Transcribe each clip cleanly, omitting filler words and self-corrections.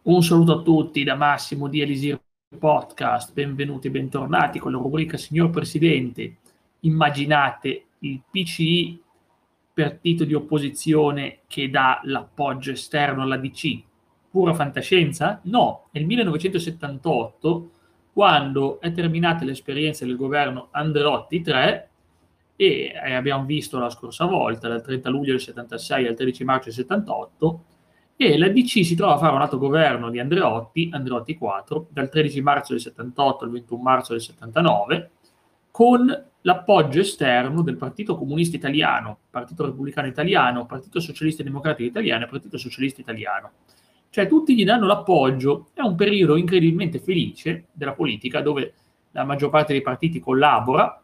Un saluto a tutti da Massimo di Elisir Podcast, benvenuti e bentornati con la rubrica Signor Presidente. Immaginate il PCI, partito di opposizione che dà l'appoggio esterno alla DC. Pura fantascienza? No, è il 1978, quando è terminata l'esperienza del governo Andreotti 3 e abbiamo visto la scorsa volta, dal 30 luglio del 76 al 13 marzo del 78, e la DC si trova a fare un altro governo di Andreotti 4, dal 13 marzo del 78 al 21 marzo del 79, con l'appoggio esterno del Partito Comunista Italiano, Partito Repubblicano Italiano, Partito Socialista e Democratico Italiano e Partito Socialista Italiano. Cioè tutti gli danno l'appoggio. È un periodo incredibilmente felice della politica dove la maggior parte dei partiti collabora,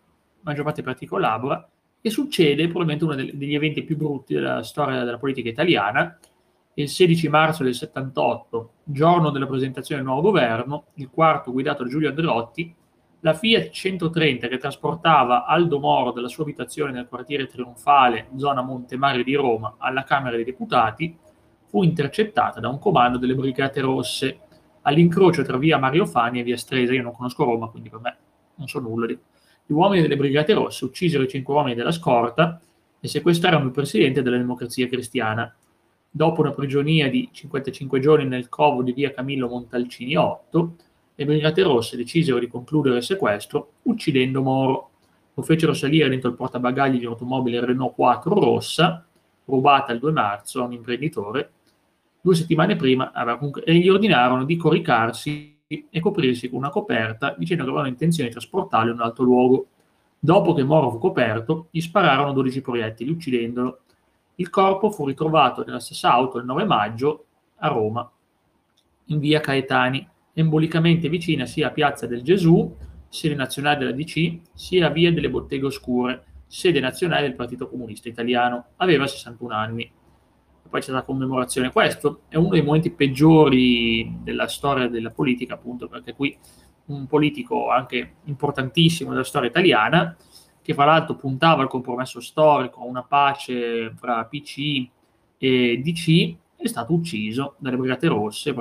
e succede probabilmente uno degli eventi più brutti della storia della politica italiana. Il 16 marzo del 78, giorno della presentazione del nuovo governo, il quarto guidato da Giulio Andreotti, la Fiat 130 che trasportava Aldo Moro dalla sua abitazione nel quartiere Trionfale, zona Montemario di Roma, alla Camera dei Deputati, fu intercettata da un comando delle Brigate Rosse all'incrocio tra via Mario Fani e via Stresa. Io non conosco Roma, quindi per me non so nulla. Gli uomini delle Brigate Rosse uccisero i 5 uomini della scorta e sequestrarono il presidente della Democrazia Cristiana. Dopo una prigionia di 55 giorni nel covo di via Camillo Montalcini 8, le Brigate Rosse decisero di concludere il sequestro uccidendo Moro. Lo fecero salire dentro il portabagagli di un'automobile Renault 4 rossa, rubata il 2 marzo a un imprenditore. 2 settimane prima e gli ordinarono di coricarsi e coprirsi con una coperta, dicendo che avevano intenzione di trasportarlo in un altro luogo. Dopo che Moro fu coperto, gli spararono 12 proiettili, uccidendolo. Il corpo fu ritrovato nella stessa auto il 9 maggio a Roma, in via Caetani, embolicamente vicina sia a Piazza del Gesù, sede nazionale della DC, sia a via delle Botteghe Oscure, sede nazionale del Partito Comunista Italiano. Aveva 61 anni. E poi c'è la commemorazione. Questo è uno dei momenti peggiori della storia della politica, appunto, perché qui un politico anche importantissimo della storia italiana, che fra l'altro puntava al compromesso storico, a una pace fra PC e DC, è stato ucciso dalle Brigate Rosse,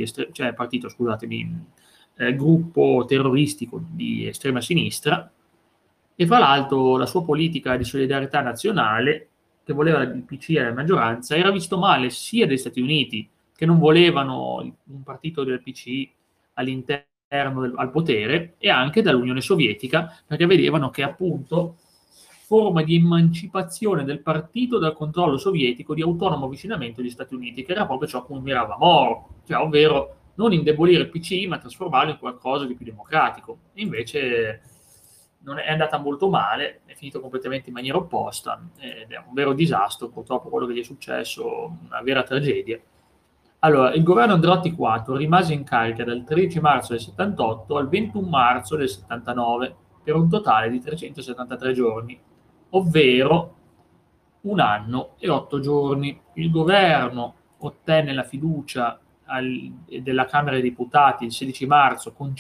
gruppo terroristico di estrema sinistra, e fra l'altro la sua politica di solidarietà nazionale, che voleva il PC e la maggioranza, era visto male sia dagli Stati Uniti, che non volevano un partito del PC all'interno al potere, e anche dall'Unione Sovietica, perché vedevano che appunto forma di emancipazione del partito dal controllo sovietico, di autonomo avvicinamento agli Stati Uniti, che era proprio ciò a cui mirava Moro, cioè ovvero non indebolire il PCI ma trasformarlo in qualcosa di più democratico. E invece non è andata molto male, è finito completamente in maniera opposta ed è un vero disastro, purtroppo quello che gli è successo, una vera tragedia. Allora, il governo Andreotti 4 rimase in carica dal 13 marzo del 78 al 21 marzo del 79 per un totale di 373 giorni, ovvero 1 anno e 8 giorni. Il governo ottenne la fiducia della Camera dei Deputati il 16 marzo con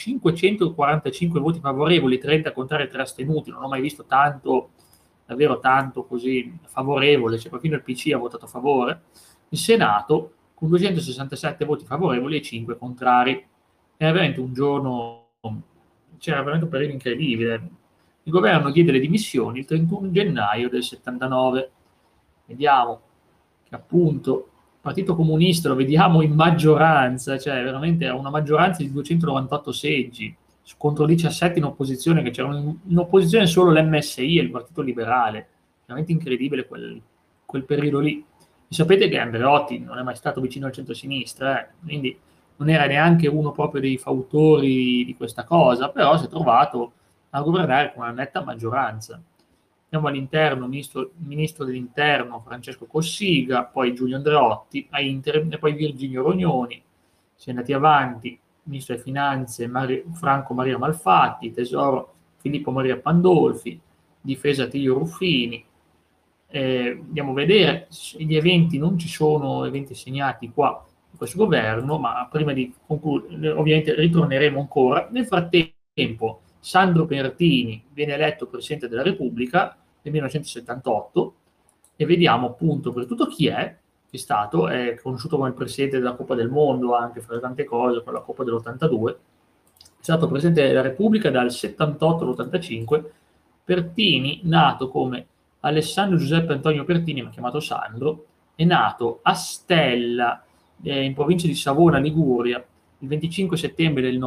545 voti favorevoli, 30 contrari e 3 astenuti. Non ho mai visto tanto, davvero tanto così favorevole, cioè perfino il PC ha votato a favore. Il Senato con 267 voti favorevoli e 5 contrari. Era veramente un giorno, c'era veramente un periodo incredibile. Il governo diede le dimissioni il 31 gennaio del 79. Vediamo che appunto il Partito Comunista lo vediamo in maggioranza, cioè veramente una maggioranza di 298 seggi contro 17 in opposizione, che c'erano in opposizione solo l'MSI e il Partito Liberale. Veramente incredibile quel periodo lì. E sapete che Andreotti non è mai stato vicino al centro-sinistra, quindi non era neanche uno proprio dei fautori di questa cosa, però si è trovato a governare con una netta maggioranza. Andiamo all'interno, ministro dell'interno Francesco Cossiga, poi Giulio Andreotti, a interim, e poi Virginio Rognoni. Si è andati avanti, ministro delle finanze Franco Maria Malfatti, tesoro Filippo Maria Pandolfi, difesa Attilio Ruffini. Andiamo a vedere, gli eventi, non ci sono eventi segnati qua in questo governo, ma prima di concludere ovviamente ritorneremo ancora. Nel frattempo Sandro Pertini viene eletto Presidente della Repubblica nel 1978 e vediamo appunto per tutto chi è. è stato, è conosciuto come il presidente della Coppa del Mondo anche fra le tante cose, con la Coppa dell'82, è stato presidente della Repubblica dal 78 all'85. Pertini, nato come Alessandro Giuseppe Antonio Pertini, ma chiamato Sandro, è nato a Stella, in provincia di Savona, Liguria, il 25 settembre del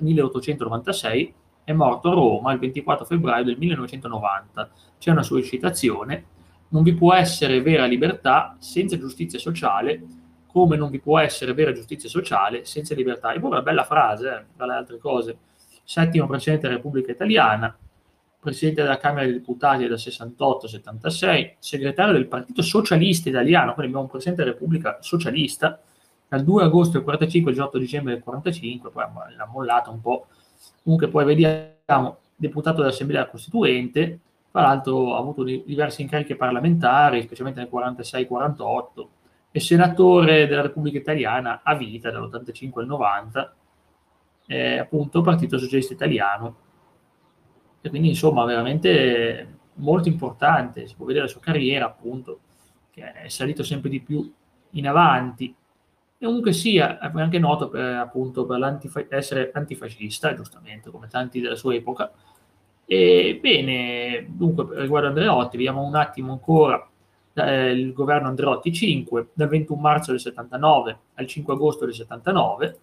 1896, è morto a Roma il 24 febbraio del 1990. C'è una sua citazione: non vi può essere vera libertà senza giustizia sociale, come non vi può essere vera giustizia sociale senza libertà. È proprio una bella frase, tra le altre cose. Settimo Presidente della Repubblica Italiana, Presidente della Camera dei Deputati dal 68 al 76, segretario del Partito Socialista Italiano, quindi abbiamo un Presidente della Repubblica socialista, dal 2 agosto del 45 al 18 dicembre del 45, poi l'ha mollata un po'. Comunque poi vediamo deputato dell'Assemblea Costituente, tra l'altro ha avuto diverse incariche parlamentari, specialmente nel 46-48, e senatore della Repubblica Italiana a vita dall'85 al 90, appunto Partito Socialista Italiano. E quindi insomma veramente molto importante, si può vedere la sua carriera appunto, che è salito sempre di più in avanti. E comunque sia, è anche noto appunto per essere antifascista, giustamente, come tanti della sua epoca. E bene, dunque, riguardo Andreotti, vediamo un attimo ancora il governo Andreotti 5, dal 21 marzo del 79 al 5 agosto del 79,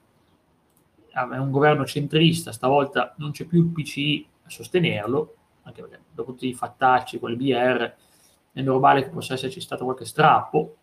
è un governo centrista, stavolta non c'è più il PCI a sostenerlo, anche perché dopo tutti i fattacci con il BR è normale che possa esserci stato qualche strappo,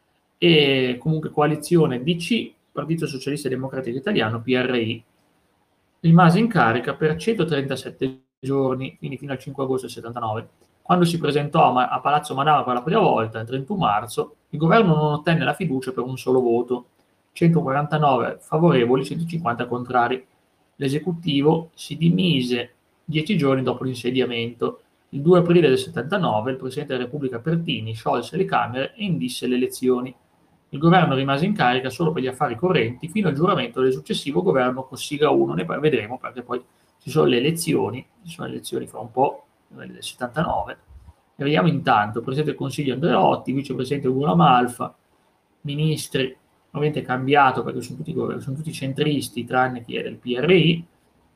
e comunque coalizione DC, Partito Socialista Democratico Italiano, PRI, rimase in carica per 137 giorni, quindi fino al 5 agosto del 79. Quando si presentò a Palazzo Madama per la prima volta, il 31 marzo, il governo non ottenne la fiducia per un solo voto, 149 favorevoli, 150 contrari. L'esecutivo si dimise 10 giorni dopo l'insediamento. Il 2 aprile del 79 il Presidente della Repubblica Pertini sciolse le Camere e indisse le elezioni. Il governo rimase in carica solo per gli affari correnti fino al giuramento del successivo governo Cossiga 1, ne vedremo perché poi ci sono le elezioni fra un po', del 79, e vediamo intanto il Presidente del Consiglio Andreotti, Vicepresidente Ugo Malfa, ministri ovviamente cambiato perché sono tutti centristi tranne chi è del PRI.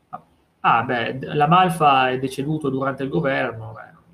La Malfa è deceduto durante il governo,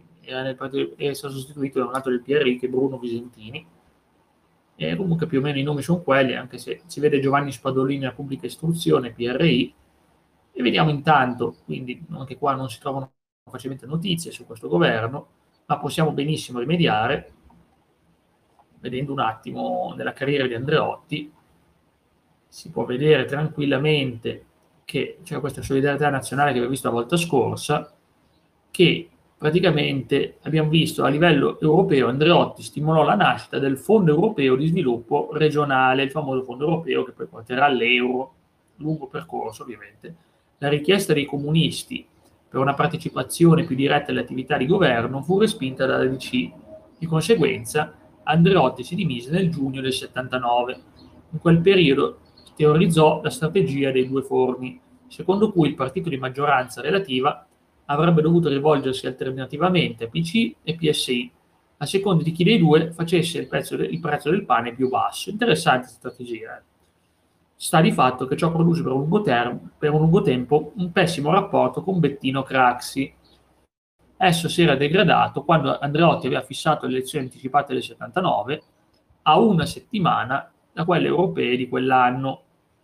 è stato sostituito da un altro del PRI che è Bruno Visentini. E comunque più o meno i nomi sono quelli, anche se si vede Giovanni Spadolini nella pubblica istruzione, PRI, e vediamo intanto, quindi anche qua non si trovano facilmente notizie su questo governo, ma possiamo benissimo rimediare vedendo un attimo nella carriera di Andreotti. Si può vedere tranquillamente che c'è questa solidarietà nazionale che abbiamo visto la volta scorsa, che praticamente abbiamo visto a livello europeo. Andreotti stimolò la nascita del Fondo Europeo di Sviluppo Regionale, il famoso Fondo Europeo che poi porterà all'euro, lungo percorso ovviamente. La richiesta dei comunisti per una partecipazione più diretta alle attività di governo fu respinta dalla DC. Di conseguenza Andreotti si dimise nel giugno del 79. In quel periodo teorizzò la strategia dei due forni, secondo cui il partito di maggioranza relativa avrebbe dovuto rivolgersi alternativamente a PC e PSI, a seconda di chi dei due facesse il prezzo del pane più basso. Interessante strategia. Sta di fatto che ciò produce per un lungo tempo un pessimo rapporto con Bettino Craxi. Esso si era degradato quando Andreotti aveva fissato le elezioni anticipate del 79 a una settimana da quelle europee di quell'anno,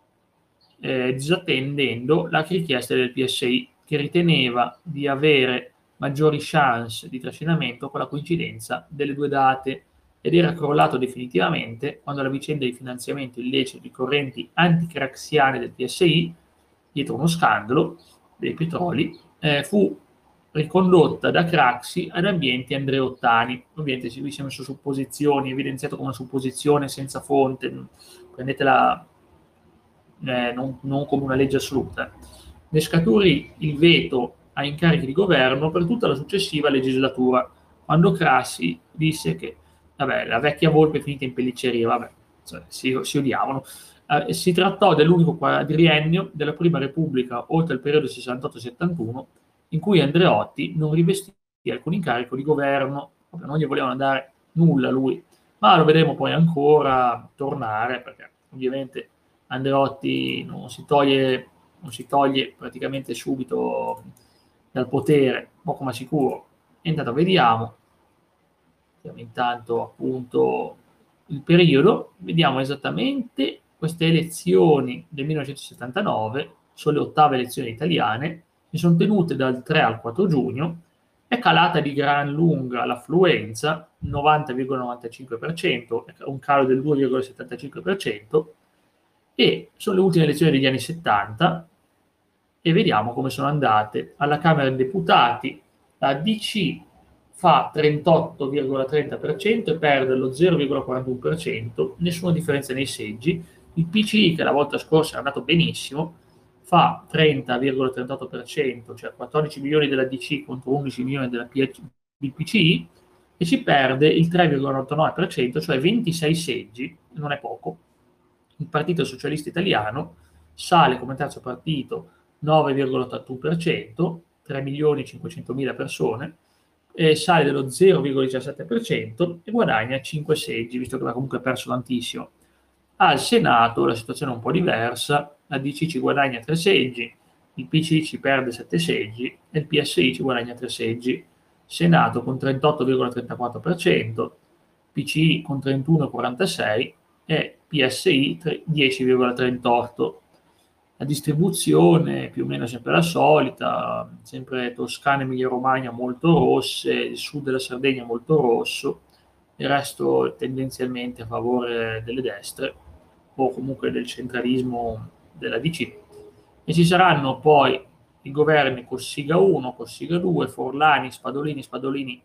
disattendendo la richiesta del PSI, che riteneva di avere maggiori chance di trascinamento con la coincidenza delle due date, ed era crollato definitivamente quando la vicenda di finanziamento illecito di correnti anticraxiane del PSI, dietro uno scandalo dei petroli, fu ricondotta da Craxi ad ambienti andreottani. Ovviamente qui si è messo supposizioni, evidenziato come una supposizione senza fonte, prendetela non come una legge assoluta. Ne scaturì il veto a incarichi di governo per tutta la successiva legislatura, quando Craxi disse che la vecchia volpe è finita in pellicceria, si odiavano. Si trattò dell'unico quadriennio della Prima Repubblica, oltre al periodo 68-71, in cui Andreotti non rivestì alcun incarico di governo, non gli volevano dare nulla a lui. ma lo vedremo poi ancora tornare, perché ovviamente Andreotti non si toglie praticamente subito dal potere, poco ma sicuro. E intanto vediamo intanto appunto il periodo, vediamo esattamente queste elezioni del 1979, sono le ottave elezioni italiane, si sono tenute dal 3 al 4 giugno, è calata di gran lunga l'affluenza, 90,95%, un calo del 2,75%, e sono le ultime elezioni degli anni 70, e vediamo come sono andate. Alla Camera dei Deputati la DC fa 38,30% e perde lo 0,41%, nessuna differenza nei seggi. Il PCI, che la volta scorsa è andato benissimo, fa 30,38%, cioè 14 milioni della DC contro 11 milioni del PCI, e ci perde il 3,89%, cioè 26 seggi, non è poco. Il Partito Socialista Italiano sale come terzo partito 9,81%, 3 milioni e 500 mila persone, sale dello 0,17% e guadagna 5 seggi, visto che aveva comunque perso tantissimo. Al Senato la situazione è un po' diversa, la DC ci guadagna 3 seggi, il PCI ci perde 7 seggi e il PSI ci guadagna 3 seggi. Senato con 38,34%, PCI con 31,46% e PSI 10,38%. La distribuzione più o meno è sempre la solita, sempre Toscana e Emilia-Romagna molto rosse, il sud della Sardegna molto rosso, il resto tendenzialmente a favore delle destre o comunque del centralismo della DC. E ci saranno poi i governi Cossiga 1, Cossiga 2, Forlani, Spadolini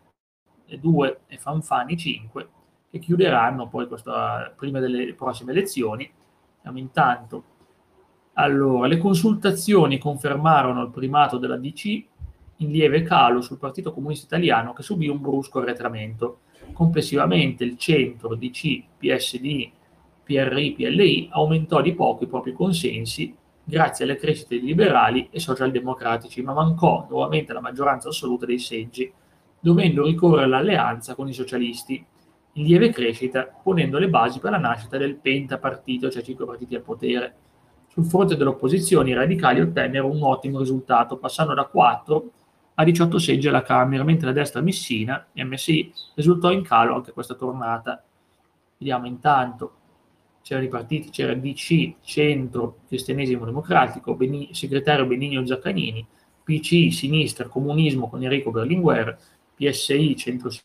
2 e Fanfani 5, che chiuderanno poi prima delle prossime elezioni. Siamo intanto. Allora, le consultazioni confermarono il primato della DC in lieve calo sul Partito Comunista Italiano, che subì un brusco arretramento. Complessivamente il centro, DC, PSD, PRI, PLI aumentò di poco i propri consensi grazie alle crescite di liberali e socialdemocratici, ma mancò nuovamente la maggioranza assoluta dei seggi, dovendo ricorrere all'alleanza con i socialisti, in lieve crescita, ponendo le basi per la nascita del pentapartito, cioè 5 partiti al potere. Sul fronte dell'opposizione i radicali ottennero un ottimo risultato, passando da 4 a 18 seggi alla Camera, mentre la destra missina, MSI, risultò in calo anche questa tornata. Vediamo intanto, c'erano i partiti, c'era DC, Centro, Cristianesimo Democratico, segretario Benigno Zaccagnini, PCI, Sinistra, Comunismo con Enrico Berlinguer, PSI,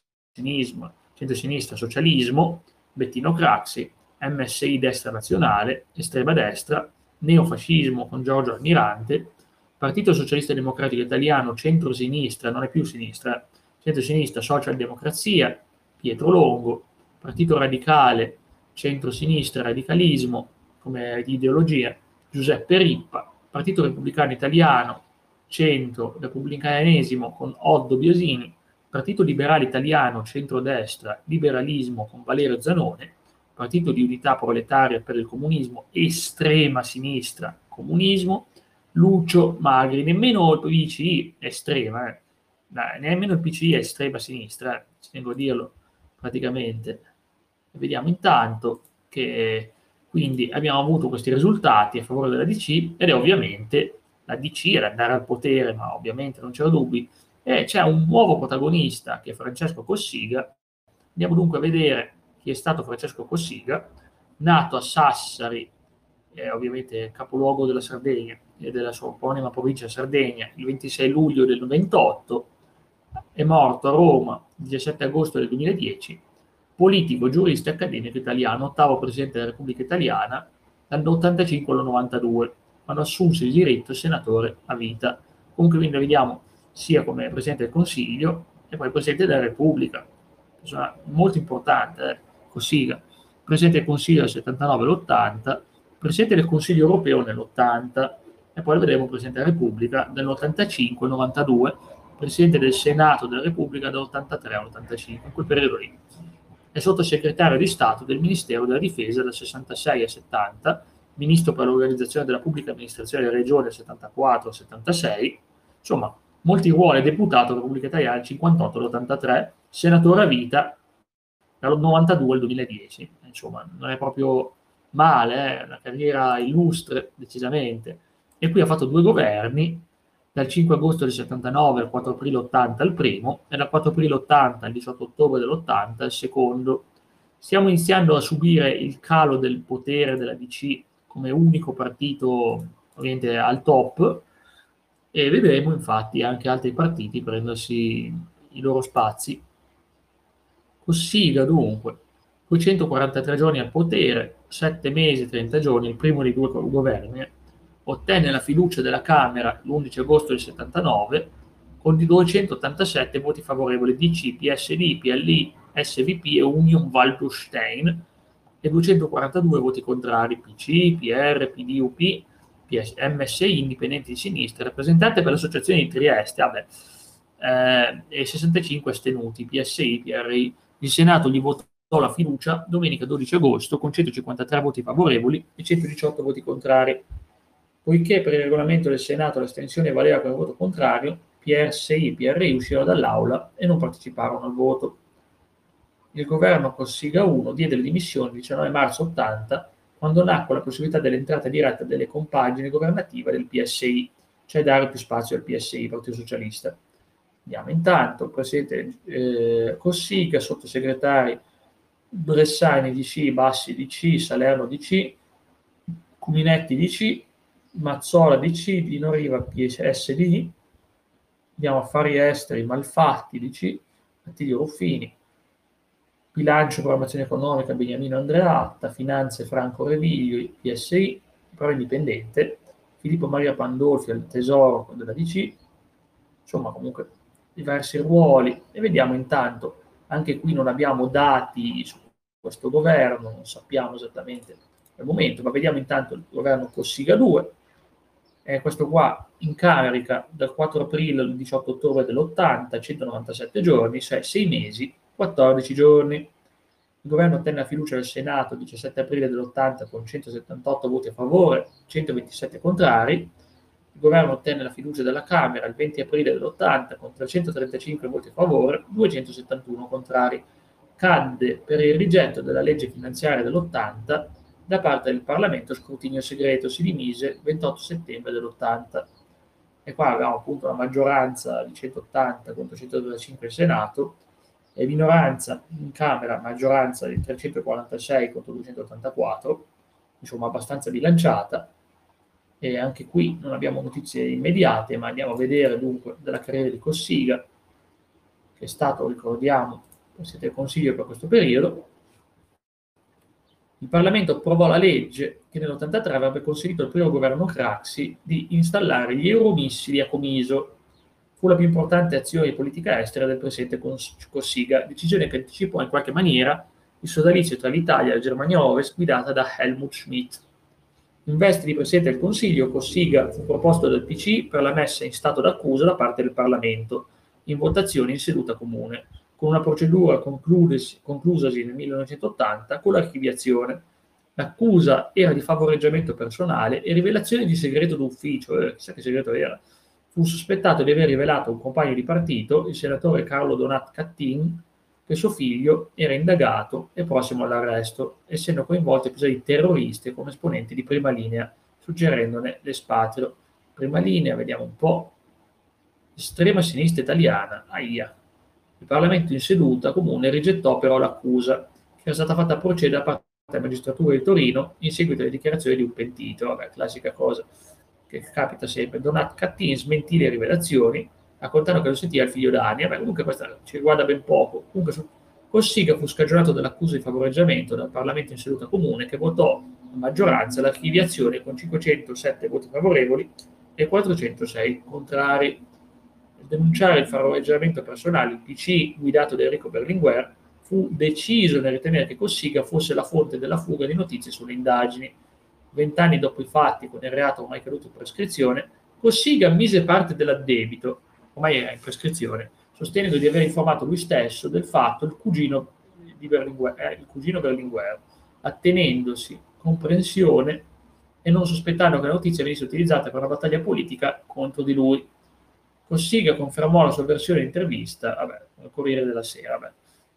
Centrosinistra, Socialismo, Bettino Craxi, MSI, Destra Nazionale, Estrema Destra, Neofascismo con Giorgio Almirante, Partito Socialista Democratico Italiano, centro-sinistra, non è più sinistra, centro-sinistra, Socialdemocrazia, Pietro Longo, Partito Radicale, centro-sinistra, radicalismo come ideologia, Giuseppe Rippa, Partito Repubblicano Italiano, centro, repubblicanesimo con Oddo Biasini, Partito Liberale Italiano, centro-destra, liberalismo con Valerio Zanone, Partito di Unità Proletaria per il Comunismo, estrema sinistra, comunismo, Lucio Magri, nemmeno il PCI è estrema, nemmeno il PCI è estrema sinistra, ci tengo a dirlo praticamente. Vediamo intanto che quindi abbiamo avuto questi risultati a favore della DC ed è ovviamente la DC era andare al potere, ma ovviamente non c'era dubbi, e c'è un nuovo protagonista che è Francesco Cossiga. Andiamo dunque a vedere chi è stato Francesco Cossiga, nato a Sassari, ovviamente capoluogo della Sardegna e della sua omonima provincia Sardegna, il 26 luglio del 98, è morto a Roma il 17 agosto del 2010, politico, giurista e accademico italiano, ottavo presidente della Repubblica Italiana dall'85 al 92, quando assunse il diritto senatore a vita. Comunque quindi vediamo sia come Presidente del Consiglio e poi Presidente della Repubblica, persona molto importante, Cossiga, Presidente del Consiglio dal 79 all'80, Presidente del Consiglio europeo nell'80 e poi lo vedremo Presidente della Repubblica dall'85 al 92, Presidente del Senato della Repubblica dall'83 all'85, in quel periodo lì. È sottosegretario di Stato del Ministero della Difesa dal 66 al 70, Ministro per l'organizzazione della pubblica amministrazione delle regioni dal 74 al 76, insomma, molti ruoli, deputato della Repubblica Italiana dal 58 all'83, senatore a vita dal 92 al 2010, insomma, non è proprio male, una carriera illustre, decisamente. E qui ha fatto 2 governi, dal 5 agosto del 79 al 4 aprile 80 il primo, e dal 4 aprile 80 al 18 ottobre dell'80 il secondo. Stiamo iniziando a subire il calo del potere della DC come unico partito ovviamente al top, e vedremo infatti anche altri partiti prendersi i loro spazi. Cossiga dunque, 243 giorni al potere, 7 mesi e 30 giorni, il primo dei 2 governi, ottenne la fiducia della Camera l'11 agosto del 79 con 287 voti favorevoli DC, PSD, PLI, SVP e Union Waldstein, e 242 voti contrari PC, PR, PD, UP, MSI, indipendenti di sinistra, rappresentate per l'associazione di Trieste, e 65 astenuti, PSI, PRI. Il Senato gli votò la fiducia domenica 12 agosto con 153 voti favorevoli e 118 voti contrari. Poiché per il regolamento del Senato l'astensione valeva come voto contrario, PSI e PRI uscirono dall'aula e non parteciparono al voto. Il governo Cossiga I diede le dimissioni il 19 marzo 80, quando nacque la possibilità dell'entrata diretta delle compagini governative del PSI, cioè dare più spazio al PSI, Partito Socialista. Andiamo intanto, presidente Cossiga, sottosegretari Bressani DC, Bassi DC, Salerno DC, Cuminetti DC, Mazzola DC, Dino Riva PSD, abbiamo Affari Esteri, Malfatti DC, Attilio Ruffini, Bilancio e Programmazione Economica, Beniamino Andreatta, Finanze Franco Reviglio, PSI, però indipendente, Filippo Maria Pandolfi al Tesoro della DC, insomma comunque diversi ruoli. E vediamo intanto, anche qui non abbiamo dati su questo governo, non sappiamo esattamente al momento, ma vediamo intanto il governo Cossiga 2, questo qua in carica dal 4 aprile al 18 ottobre dell'80, 197 giorni, cioè 6 mesi, 14 giorni. Il governo ottenne la fiducia del Senato il 17 aprile dell'80 con 178 voti a favore, 127 contrari. Il governo ottenne la fiducia della Camera il 20 aprile dell'80 con 335 voti a favore, 271 contrari. Cadde per il rigetto della legge finanziaria dell'80 da parte del Parlamento, scrutinio segreto, si dimise il 28 settembre dell'80. E qua abbiamo appunto una maggioranza di 180 contro 125 in Senato, e minoranza in Camera, maggioranza di 346 contro 284, insomma abbastanza bilanciata. E anche qui non abbiamo notizie immediate, ma andiamo a vedere dunque della carriera di Cossiga, che è stato, ricordiamo, Presidente del Consiglio per questo periodo. Il Parlamento approvò la legge che nell'83 avrebbe consentito al primo governo Craxi di installare gli euromissili a Comiso. Fu la più importante azione di politica estera del presidente Cossiga, decisione che anticipò in qualche maniera il sodalizio tra l'Italia e la Germania Ovest guidata da Helmut Schmidt. In veste di Presidente del Consiglio, Cossiga fu proposto dal PC per la messa in stato d'accusa da parte del Parlamento, in votazione in seduta comune, con una procedura conclusasi nel 1980 con l'archiviazione. L'accusa era di favoreggiamento personale e rivelazione di segreto d'ufficio, chissà che segreto era. Fu sospettato di aver rivelato a un compagno di partito, il senatore Carlo Donat Cattin, che suo figlio era indagato e prossimo all'arresto, essendo coinvolto in episodi terroristi come esponenti di Prima Linea, suggerendone l'espatrio. Prima Linea, vediamo un po', estrema sinistra italiana, ahia. Il Parlamento in seduta comune rigettò però l'accusa, che era stata fatta procedere da parte della magistratura di Torino in seguito alle dichiarazioni di un pentito. Vabbè, classica cosa che capita sempre. Donat Cattin smentì le rivelazioni, raccontando che lo sentiva il figlio d'Ania. Beh, comunque questa ci riguarda ben poco. Comunque Cossiga fu scagionato dall'accusa di favoreggiamento dal Parlamento in seduta comune, che votò a maggioranza l'archiviazione con 507 voti favorevoli e 406 contrari. Denunciare il favoreggiamento personale, il PC guidato da Enrico Berlinguer fu deciso nel ritenere che Cossiga fosse la fonte della fuga di notizie sulle indagini. 20 anni dopo i fatti, con il reato ormai caduto in prescrizione, Cossiga mise parte dell'addebito, ormai era in prescrizione, sostenendo di aver informato lui stesso del fatto il cugino Berlinguer, attenendosi comprensione e non sospettando che la notizia venisse utilizzata per una battaglia politica contro di lui. Cossiga confermò la sua versione in intervista al Corriere della Sera.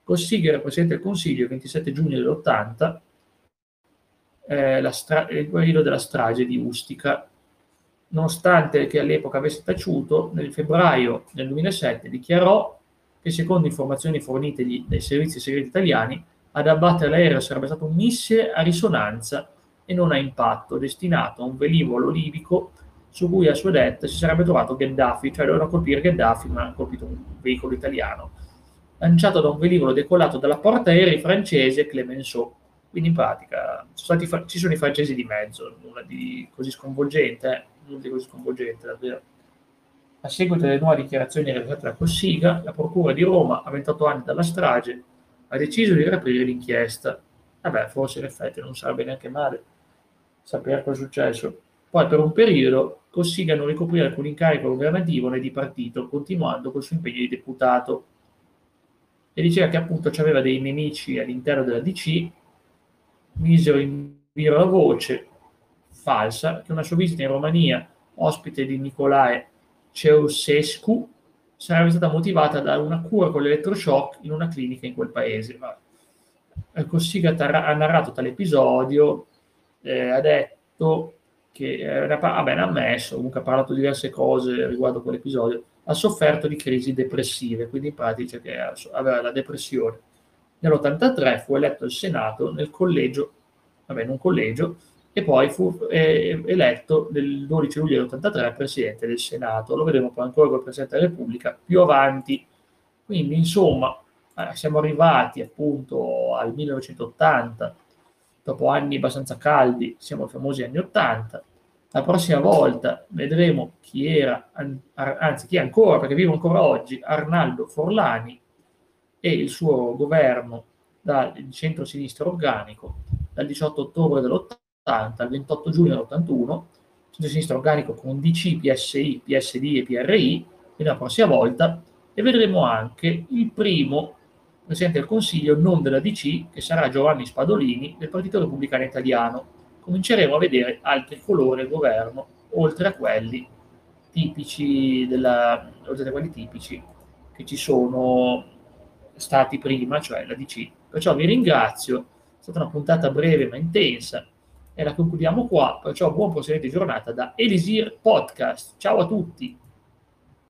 Cossiga era Presidente del Consiglio il 27 giugno dell'80, il periodo della strage di Ustica, nonostante che all'epoca avesse taciuto. Nel febbraio del 2007 dichiarò che, secondo informazioni fornitegli dai servizi segreti italiani, ad abbattere l'aereo sarebbe stato un missile a risonanza e non a impatto, destinato a un velivolo libico su cui, a sua detta, si sarebbe trovato Gheddafi, cioè dovevano colpire Gheddafi, ma hanno colpito un veicolo italiano, lanciato da un velivolo decollato dalla portaerei francese Clemenceau. Quindi in pratica ci sono i francesi di mezzo, nulla di così sconvolgente, nulla di così sconvolgente davvero. A seguito delle nuove dichiarazioni realizzate da Cossiga, la Procura di Roma, a 28 anni dalla strage, ha deciso di riaprire l'inchiesta. Vabbè, forse in effetti non sarebbe neanche male sapere cosa è successo. Poi per un periodo Cossiga non ricoprì alcun incarico governativo né di partito, continuando col suo impegno di deputato. E diceva che appunto c'aveva dei nemici all'interno della DC, misero in giro la voce falsa che una sua visita in Romania, ospite di Nicolae Ceausescu, sarebbe stata motivata da una cura con l'elettroshock in una clinica in quel paese. Cossiga ha narrato tale episodio, ha detto che ha ammesso, comunque ha parlato di diverse cose riguardo quell'episodio, ha sofferto di crisi depressive, quindi in pratica che aveva la depressione. Nell'83 fu eletto al Senato nel collegio, in un collegio, e poi fu eletto nel 12 luglio dell'83 Presidente del Senato. Lo vedremo poi ancora col Presidente della Repubblica più avanti. Quindi insomma siamo arrivati appunto al 1980, dopo anni abbastanza caldi, siamo ai famosi anni 80. La prossima volta vedremo chi era, anzi chi è ancora, perché vive ancora oggi, Arnaldo Forlani e il suo governo dal centro-sinistra organico, dal 18 ottobre dell'80 al 28 giugno dell'81, centro-sinistra organico con DC, PSI, PSD e PRI, e la prossima volta, e vedremo anche il primo Presidente del Consiglio non della DC, che sarà Giovanni Spadolini, del Partito Repubblicano Italiano. Cominceremo a vedere altri colori al governo, oltre a quelli tipici che ci sono stati prima, cioè la DC. Perciò vi ringrazio, è stata una puntata breve ma intensa e la concludiamo qua, perciò buon proseguimento di giornata da Elisir Podcast. Ciao a tutti!